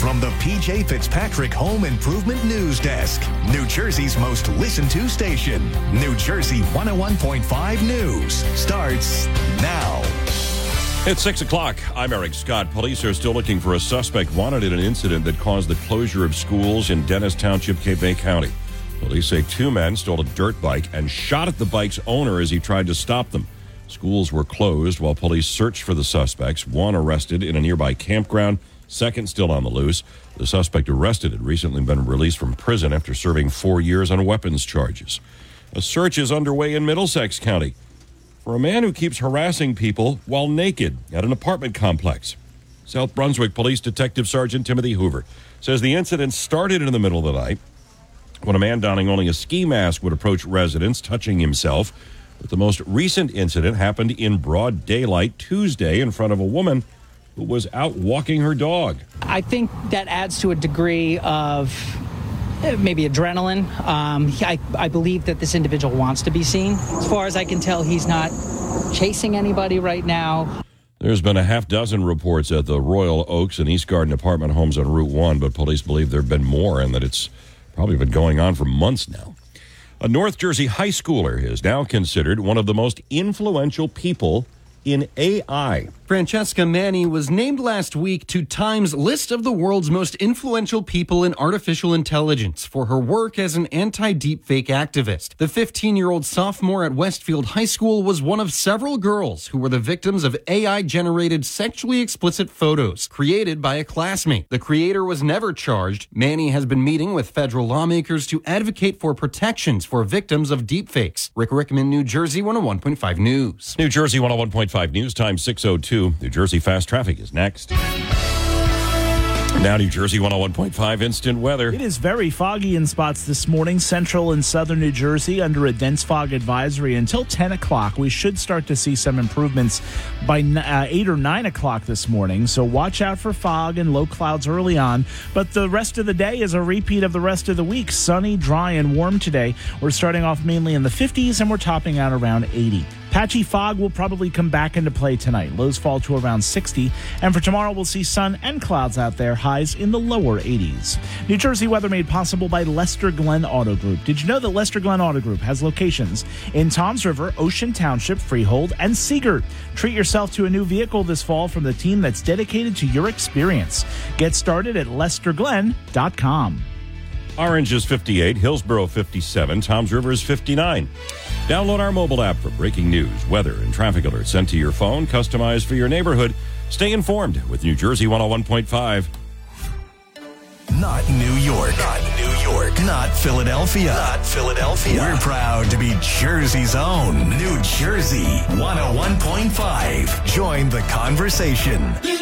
from the PJ Fitzpatrick Home Improvement News Desk, New Jersey's most listened to station. New Jersey 101.5 News starts now. It's 6 o'clock. I'm Eric Scott. Police are still looking for a suspect wanted in an incident that caused the closure of schools in Dennis Township, Cape May County. Police say two men stole a dirt bike and shot at the bike's owner as he tried to stop them. Schools were closed while police searched for the suspects. One arrested in a nearby campground, second still on the loose. The suspect arrested had recently been released from prison after serving 4 years on weapons charges. A search is underway in Middlesex County for a man who keeps harassing people while naked at an apartment complex. South Brunswick Police Detective Sergeant Timothy Hoover says the incident started in the middle of the night when a man donning only a ski mask would approach residents, touching himself. But the most recent incident happened in broad daylight Tuesday in front of a woman who was out walking her dog. I think that adds to a degree of maybe adrenaline. I believe that this individual wants to be seen. As far as I can tell, he's not chasing anybody right now. There's been a half dozen reports at the Royal Oaks and East Garden apartment homes on Route 1, but police believe there have been more and that it's probably been going on for months now. A North Jersey high schooler is now considered one of the most influential people in AI. Francesca Manni was named last week to Time's list of the world's most influential people in artificial intelligence for her work as an anti-deepfake activist. The 15-year-old sophomore at Westfield High School was one of several girls who were the victims of AI-generated sexually explicit photos created by a classmate. The creator was never charged. Manni has been meeting with federal lawmakers to advocate for protections for victims of deepfakes. Rick Rickman, New Jersey 101.5 News. New Jersey 101.5 News, time 6:02. New Jersey Fast Traffic is next. Now New Jersey 101.5 instant weather. It is very foggy in spots this morning. Central and southern New Jersey under a dense fog advisory until 10 o'clock. We should start to see some improvements by 8 or 9 o'clock this morning. So watch out for fog and low clouds early on. But the rest of the day is a repeat of the rest of the week. Sunny, dry, and warm today. We're starting off mainly in the 50s and we're topping out around 80. Patchy fog will probably come back into play tonight. Lows fall to around 60. And for tomorrow, we'll see sun and clouds out there. Highs in the lower 80s. New Jersey weather made possible by Lester Glenn Auto Group. Did you know that Lester Glenn Auto Group has locations in Toms River, Ocean Township, Freehold, and Seagirt? Treat yourself to a new vehicle this fall from the team that's dedicated to your experience. Get started at lesterglenn.com. Orange is 58, Hillsborough 57, Toms River is 59. Download our mobile app for breaking news, weather, and traffic alerts sent to your phone, customized for your neighborhood. Stay informed with New Jersey 101.5. Not New York. Not New York. Not Philadelphia. Not Philadelphia. We're proud to be Jersey's own New Jersey 101.5. Join the conversation.